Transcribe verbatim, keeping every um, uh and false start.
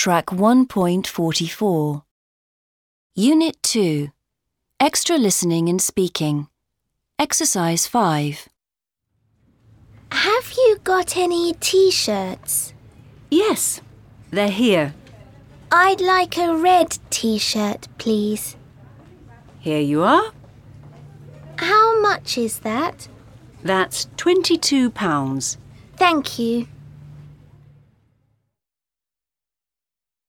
track one point four four. Unit two. Extra listening and speaking. Exercise five. Have you got any T-shirts? Yes, they're here. I'd like a red T-shirt, please. Here you are. How much is that? That's twenty-two pounds. Thank you.